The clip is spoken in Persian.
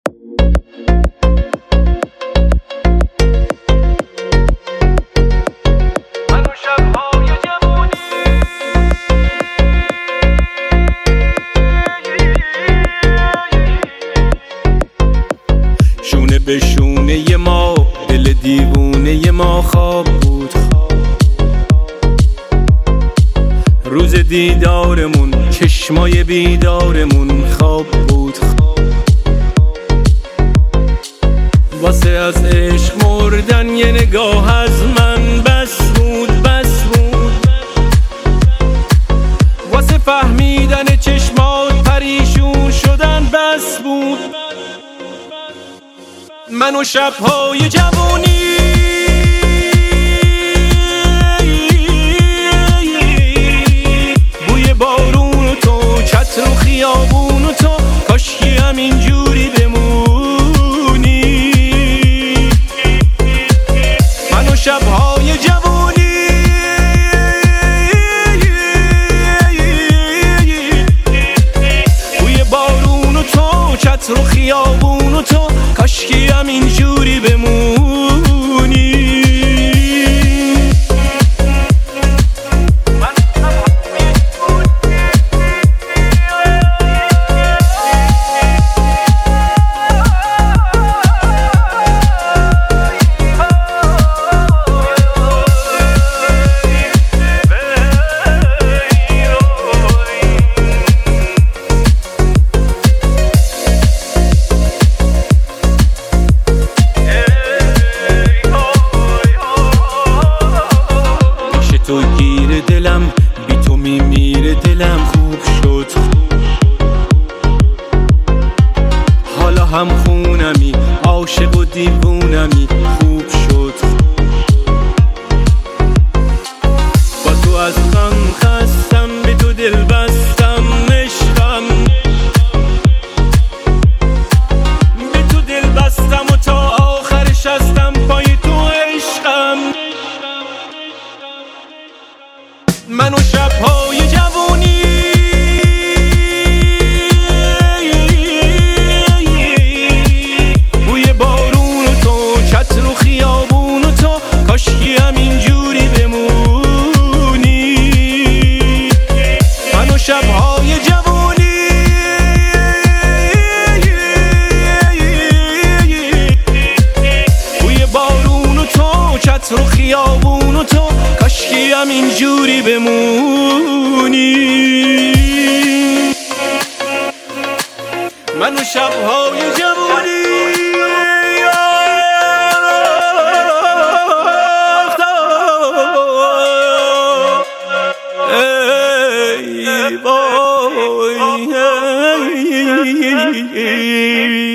شونه به شونه ما دل دیوونه ما خواب بود. روز دیدارمون چشمای بیدارمون خواب بود. واسه از عشق مردن یه نگاه از من بس بود، بس بود. واسه فهمیدن چشمات پریشون شدن بس بود. من و شب‌های جوانی بوی بارون و تو، چتر و خیابون و تو، کاشکی همینجوری بمونی. من و شب‌های جوانی بوی بارون و تو، چتر و خیابون و تو، کاشکی همینجوری بمونی. تو گیر دلم، بی تو میمیره دلم. خوب شد حالا هم خونمی، عاشق و دیوونمی. خوب شد با تو از غم خستم، به تو دل بستم عشقم. به تو دل بستم و تا آخرش هستم پای تو عشقم. من و شب‌های جوانی بوی بارون و تو، چتر و خیابون و تو، کاشکی همینجوری بمونی. من و شب‌های جوانی بوی بارون و تو، چتر و خیابون و تو، کاشکی همینجوری بمونی. من و شب‌های جوانی ای وای